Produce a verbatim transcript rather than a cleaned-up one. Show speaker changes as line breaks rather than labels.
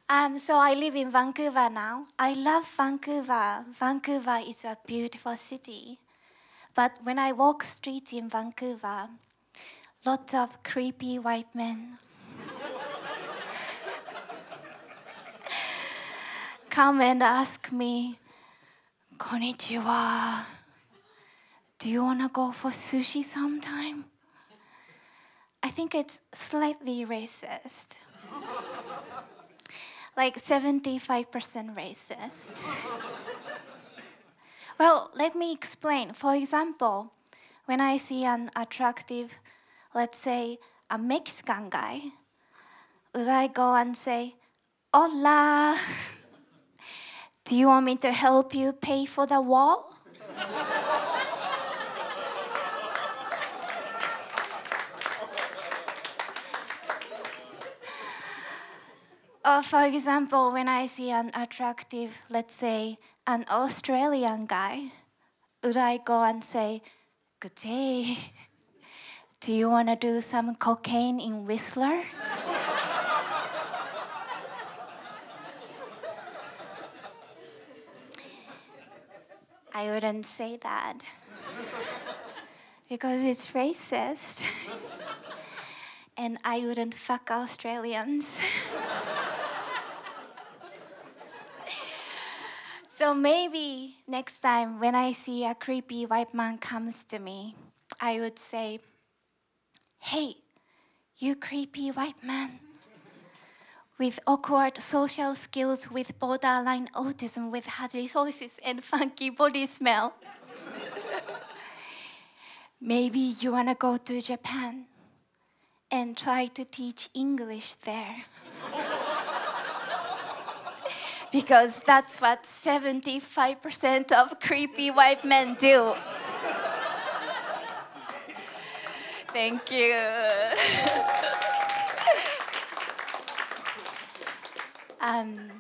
Um, so I live in Vancouver now. I love Vancouver. Vancouver is a beautiful city. But when I walk streets in Vancouver, lots of creepy white men come and ask me, "Konnichiwa, do you want to go for sushi sometime?" I think it's slightly racist. Like seventy-five percent racist. Well, let me explain. For example, when I see an attractive, let's say, a Mexican guy, would I go and say, "Hola, do you want me to help you pay for the wall?" Or for example, when I see an attractive, let's say, an Australian guy, would I go and say, "Good day, do you want to do some cocaine in Whistler?" I wouldn't say that because it's racist. And I wouldn't fuck Australians. So maybe next time when I see a creepy white man comes to me, I would say, "Hey, you creepy white man with awkward social skills, with borderline autism, with halitosis and funky body smell. Maybe you wanna go to Japan and try to teach English there." Because that's what seventy-five percent of creepy white men do. Thank you. um,